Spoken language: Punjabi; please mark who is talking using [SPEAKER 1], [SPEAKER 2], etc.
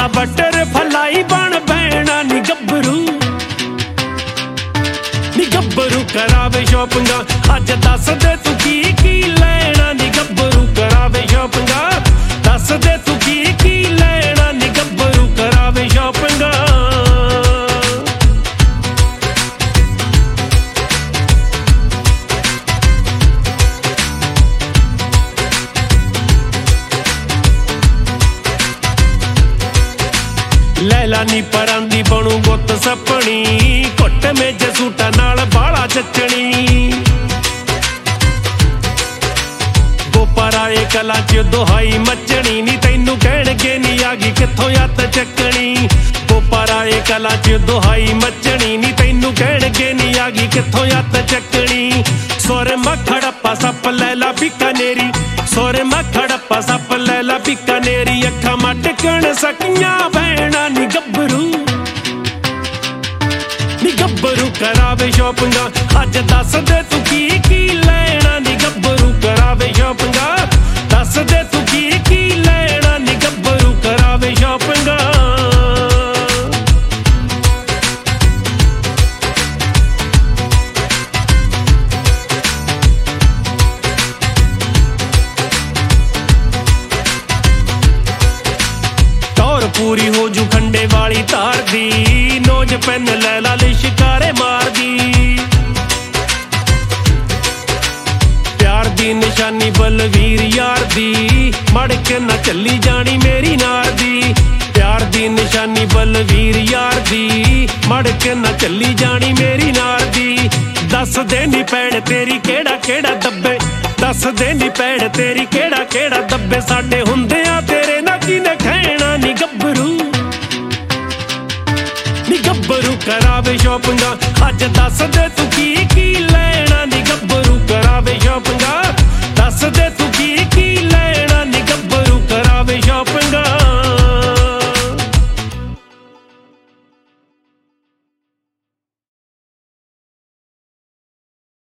[SPEAKER 1] ਨਾ ਬਟਰ ਫਲਾਈ ਬਣ ਬਹਿਣਾ ਨੀ ਗੱਭਰੂ ਕਰਾਵੇ ਸ਼ੋਪਿੰਗਾਂ ਅੱਜ ਦੱਸ ਦੇ ਤੂੰ ਕੀ ਕੀ ਲੈਣਾ ਨੀ ਗੱਭਰੂ ਕਰਾਵੇ ਸ਼ੋਪਿੰਗਾਂ ਦੱਸ ਦੇ ਤੂੰ ਕੀ ਕੀ ਲੈਣਾ ਨੀ ਗੱਭਰੂ ਕਰਾਵੇ ਸ਼ੋਪਿੰਗਾਂ ਲੈਲਾ ਨੀ ਪਰਾਂ ਦੀ ਬਣੂ ਗੁੱਤ ਸੱਪਣੀ ਘੁੱਟ ਮੇਜ ਸੂਟਾਂ ਨਾਲ ਬਾਲਾ ਚੱਚਣੀ ਗੋਪਰਾਏ ਕਲਾ ਚ ਦੁਹਾਈ ਮੱਚਣੀ ਨੀ ਤੈਨੂੰ ਕਹਿਣਗੇ ਨੀ ਆ ਗਈ ਕਿੱਥੋਂ ਹੱਥ ਚੱਕਣੀ ਗੋਪਰਾਏ ਕਲਾ ਚ ਦੁਹਾਈ ਮੱਚਣੀ ਨੀ ਤੈਨੂੰ ਕਹਿਣਗੇ ਨੀ ਆ ਗਈ ਕਿੱਥੋਂ ਹੱਥ ਚੱਕਣੀ ਸੋਰੇ ਮੱਖੜੱਪਾ ਸੱਪ ਲੈਲਾ ਬੀਕਾਨੇਰੀ ਸੋਰੇ ਮੱਖੜੱਪਾ ਸੱਪ ਲੈਲਾ ਬੀਕਾਨੇਰੀ ਅੱਖਾਂ ਮਟਕਣ ਸਕੀਆਂ ਬਹਿਣਾ ਨੀ ਗੱਭਰੂ ਕਰਾਵੇ ਸ਼ੋਪਿੰਗਾਂ ਅੱਜ ਦੱਸ ਦੇ ਤੂੰ ਕੀ ਕੀ ਲੈਣਾ ਨੀ ਗੱਭਰੂ ਕਰਾਵੇ ਸ਼ੋਪਿੰਗਾਂ ਦੱਸ ਦੇ ਤੂੰ ਕੀ ਕੀ ਲੈਣਾ ਨੀ ਗੱਭਰੂ ਕਰਾਵੇ ਸ਼ੋਪਿੰਗਾਂ ਟੌਰ ਪੂਰੀ ਹੋ ਜੂ ਖੰਡੇ ਵਾਲੀ ਧਾਰ ਦੀ ਨੋਜ ਪੈਨ ਲੈ ਲਾ ਲਿਸ਼ਕਾਰੇ ਮਾਰਦੀ ਪਿਆਰ ਦੀ ਨਿਸ਼ਾਨੀ ਬਲਵੀਰ ਯਾਰ ਦੀ ਮੜ ਕੇ ਨਾ ਚੱਲੀ ਜਾਣੀ ਮੇਰੀ ਨਾਰ ਦੀ ਪਿਆਰ ਦੀ ਨਿਸ਼ਾਨੀ ਬਲਵੀਰ ਯਾਰ ਦੀ ਮੜ ਕੇ ਨਾ ਚੱਲੀ ਜਾਣੀ ਮੇਰੀ ਨਾਰ ਦੀ ਦੱਸ ਦੇ ਨੀ ਪੈੜ ਤੇਰੀ ਕਿਹੜਾ ਕਿਹੜਾ ਦੱਬੇ ਦੱਸ ਦੇ ਨੀ ਪੈੜ ਤੇਰੀ ਕਿਹੜਾ ਕਿਹੜਾ ਦੱਬੇ ਸਾਡੇ ਹੁੰਦਿਆਂ ਤੇਰੇ ਨਾਲ ਕਿਨੇ ਖੈਣਾ ਨੀ ਗੱਭਰੂ ਕਰਾਵੇ ਸ਼ੋਪਿੰਗਾਂ ਅੱਜ ਦੱਸ ਦੇ ਤੂੰ ਕੀ ਕੀ ਲੈਣਾ ਨੀ ਗੱਭਰੂ ਕਰਾਵੇ ਸ਼ੋਪਿੰਗਾਂ ਦੱਸ ਦੇ ਤੂੰ